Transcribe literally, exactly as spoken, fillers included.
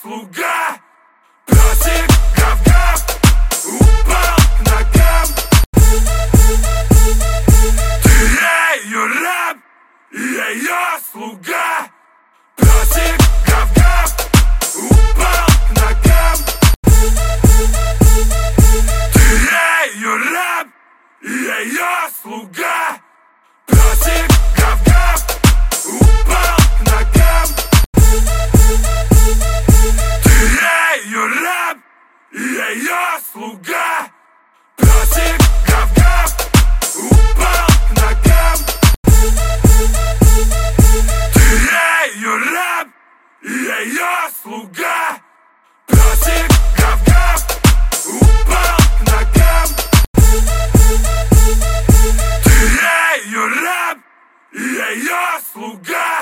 слуга. Песик гав-гав упал к ногам. Ты ее раб, я ее слуга. Песик гав-гав упал к ногам. Ты ее раб, я ее слуга. Песик гав-гав упал к ногам. Ты ее раб, я ее слуга. Песик гав-гав упал к ногам. Ты ее раб, я ее слуга. Песик гав-гав упал к ногам. Ты ее раб, я ее слуга.